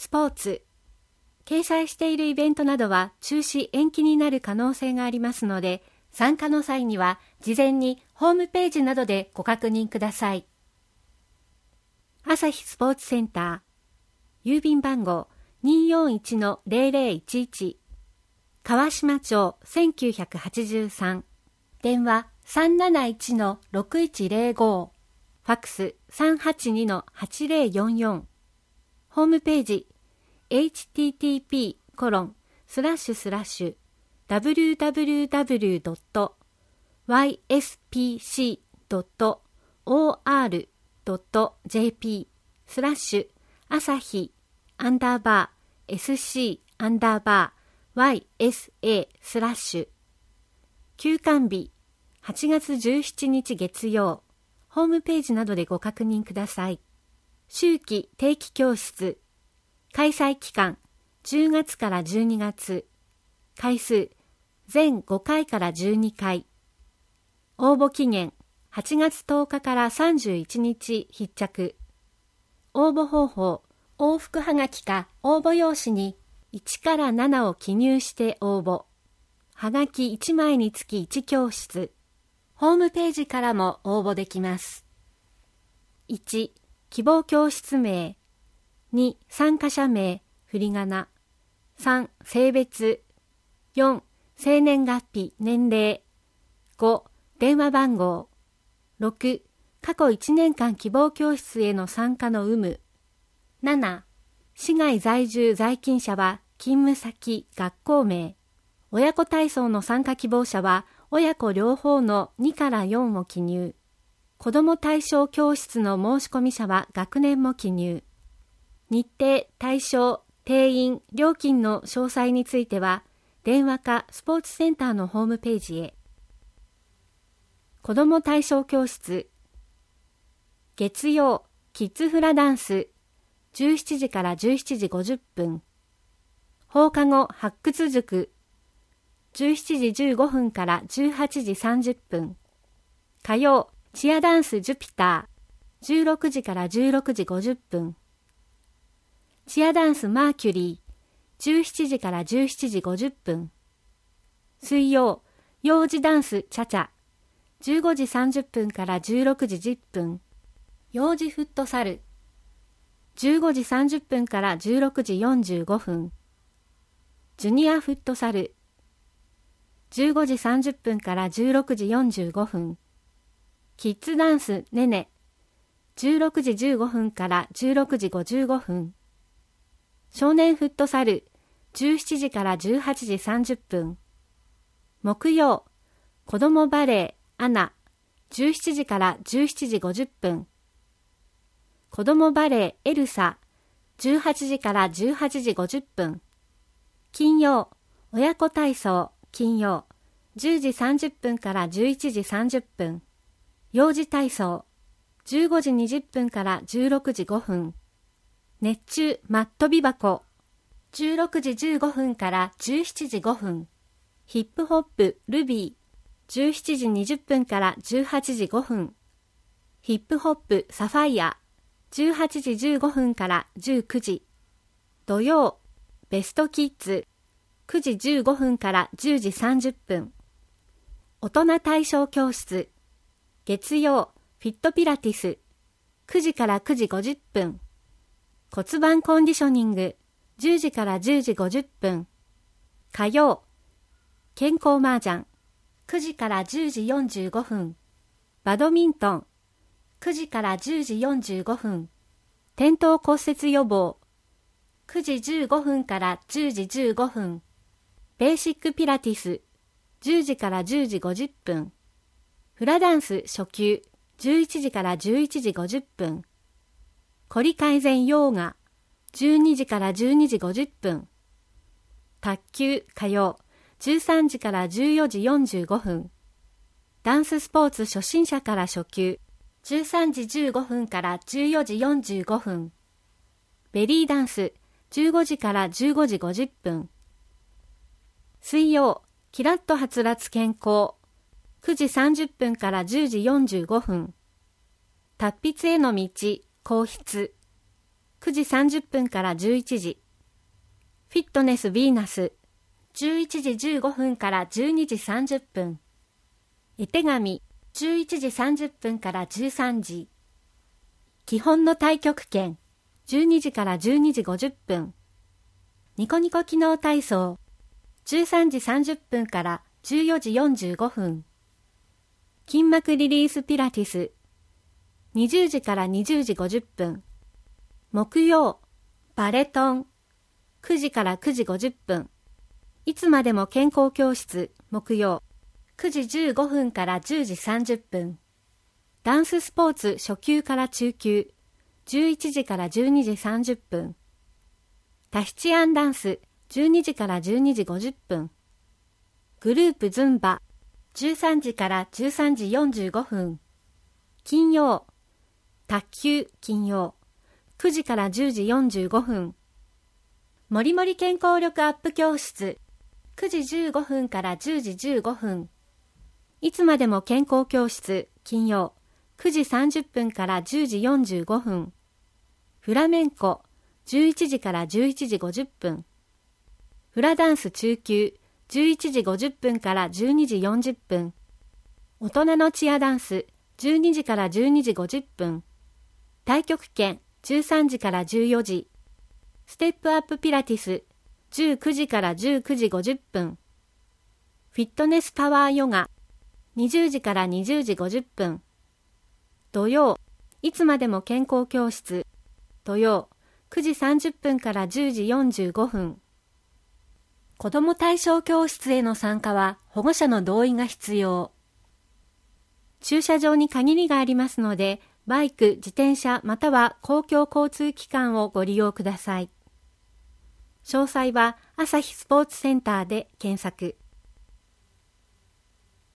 スポーツ。掲載しているイベントなどは中止延期になる可能性がありますので、参加の際には事前にホームページなどでご確認ください。朝日スポーツセンター、郵便番号 241-0011、川島町1983、電話 371-6105、ファックス 382-8044、ホームページ http://www.yspc.or.jp 朝日_SC_YSA/ 休館日8月17日月曜、ホームページなどでご確認ください。秋季定期教室、開催期間10月から12月、回数全5回から12回、応募期限8月10日から31日必着。応募方法、往復はがきか応募用紙に1から7を記入して応募。はがき1枚につき1教室。ホームページからも応募できます。1、希望教室名。2、参加者名、振り仮名。3、性別。4、生年月日、年齢。5、電話番号。6、過去1年間希望教室への参加の有無。7、市外在住在勤者は勤務先、学校名。親子体操の参加希望者は親子両方の2から4を記入。子ども対象教室の申し込み者は学年も記入。日程、対象、定員、料金の詳細については、電話かスポーツセンターのホームページへ。子ども対象教室。月曜、キッズフラダンス、17時から17時50分。放課後発掘塾、17時15分から18時30分。火曜、チアダンスジュピター、16時から16時50分。チアダンスマーキュリー、17時から17時50分。水曜、幼児ダンスチャチャ、15時30分から16時10分。幼児フットサル、15時30分から16時45分。ジュニアフットサル、15時30分から16時45分。キッズダンスネネ、16時15分から16時55分。少年フットサル、17時から18時30分。木曜、子どもバレーアナ、17時から17時50分。子どもバレーエルサ、18時から18時50分。金曜、親子体操金曜、10時30分から11時30分。幼児体操、15時20分から16時5分。熱中マットび箱、16時15分から17時5分。ヒップホップルビー、17時20分から18時5分。ヒップホップサファイア、18時15分から19時。土曜、ベストキッズ、9時15分から10時30分。大人対象教室、月曜、フィットピラティス、9時から9時50分。骨盤コンディショニング、10時から10時50分。火曜、健康麻雀、9時から10時45分。バドミントン、9時から10時45分。転倒骨折予防、9時15分から10時15分。ベーシックピラティス、10時から10時50分。フラダンス初級、11時から11時50分。凝り改善ヨーガ、12時から12時50分。卓球火曜、13時から14時45分。ダンススポーツ初心者から初級、13時15分から14時45分。ベリーダンス、15時から15時50分。水曜、キラッとはつらつ健康、9時30分から10時45分。達筆への道、皇室。 9時30分から11時。フィットネスヴィーナス、11時15分から12時30分。絵手紙、11時30分から13時。基本の太極拳、12時から12時50分。ニコニコ機能体操、13時30分から14時45分。筋膜リリースピラティス、20時から20時50分。木曜、バレトン、9時から9時50分。いつまでも健康教室、木曜、9時15分から10時30分。ダンススポーツ初級から中級、11時から12時30分。タヒチアンダンス、12時から12時50分。グループズンバ、13時から13時45分。金曜、卓球金曜、9時から10時45分。もりもり健康力アップ教室、9時15分から10時15分。いつまでも健康教室、金曜、9時30分から10時45分。フラメンコ、11時から11時50分。フラダンス中級、11時50分から12時40分。大人のチアダンス、12時から12時50分。太極拳、13時から14時。ステップアップピラティス、19時から19時50分。フィットネスパワーヨガ、20時から20時50分。土曜、いつまでも健康教室、土曜、9時30分から10時45分。子ども対象教室への参加は保護者の同意が必要。駐車場に限りがありますので、バイク、自転車または公共交通機関をご利用ください。詳細は朝日スポーツセンターで検索。